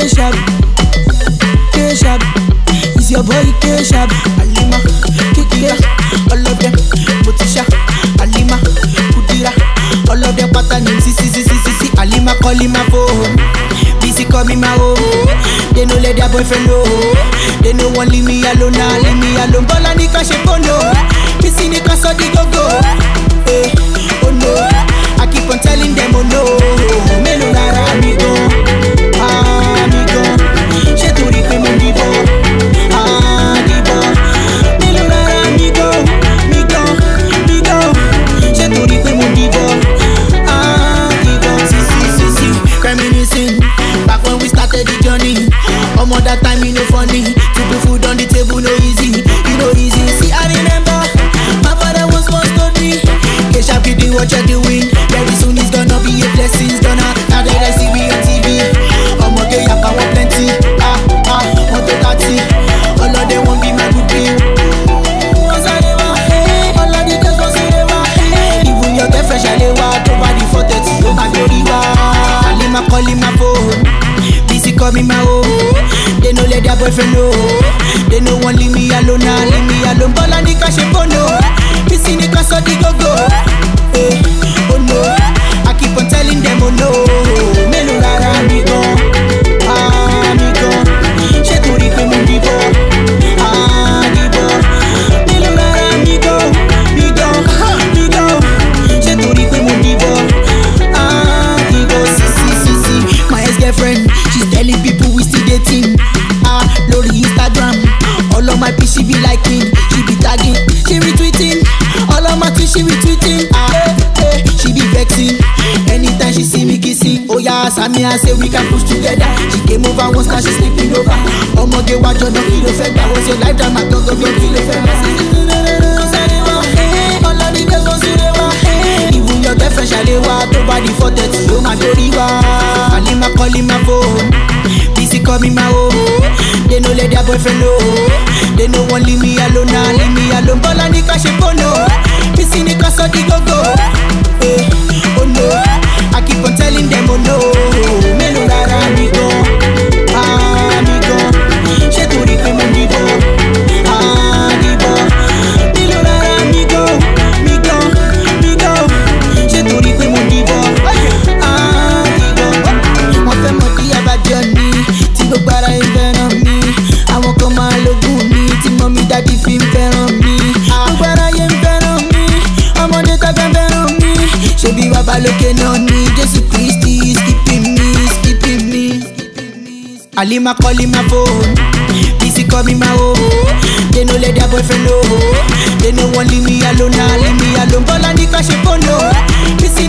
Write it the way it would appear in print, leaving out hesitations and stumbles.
K-Shab, K-Shab, it's your boy K-Shab. Alima, Kikira, all of them, Mutisha, Alima, Kudira, all of them pattern, si, Alima calling my phone, busy calling my home. They no let their boyfriend know, they no one leave me alone, Bola ni kashe pono, busy ni kaso di go, oh no, I keep on telling them oh no, melo rara amigo, amigo, she to ripe mon divo, divo, melo rara amigo, she to ripe mon divo, si, reminiscing, back when we started the journey, that time you know funny, to put food on the table no easy, see I remember, my father once told me, K-Shab you do what you're doing, very soon it's gonna be a blessing, now that I see me on TV, I'm okay, I want plenty, want to 30, all of them won't be my good thing, all of the girls want to never, even your girlfriend shall over the 430, oh my glory, Alima calling my phone, busy calling my home, they no let their boyfriend know, they no one leave me alone, Bola ni kashe pono, busy ni kaso di go, oh no, I keep on telling them oh no, melo rara amigo, she to ripe mon divo, divo, melo rara amigo, she to ripe mon divo, divo, si, my ex-girlfriend, she's telling people we still dating, Lori Instagram, all of my pics she be liking, she be tagging, she retweeting, all of my tweets she retweeting, she be vexing, anytime she see me kissing, oh yeah, Sammy I say we can push together, she came over once now she sleeping over, omoge wajo no kilo fed, that was your lifetime, I don't go kilo fed, all of the girls want to never, even your girlfriend shall over the 430, oh my glory, Alima calling my phone, busy calling my home, they no let their boyfriend know, they no one leave me alone, Bola ni kashe pono, busy ni kaso di go, oh no, I keep on telling them oh no, melo rara amigo, she to ripe mon divo, divo, melo rara amigo, she to ripe mon divo, divo, mo fẹ́ mọ̀ di abajoni, tí gbogbo ara ìfẹ́ràn mi, àwọn kan máa lógún mi, tí mọ́mí dádì fi ń fẹ́ràn mi, gbogbo ara yẹn ń fẹ́ràn mi, ọmọdé tàgbà ń fẹ́ràn mi, ṣebí bàbá lókè náà ni Jésù Kristi skipping me. Alima calling my phone, busy calling my home, they no let their boyfriend know, they no one leave me alone, Bola ni kashe pono, busy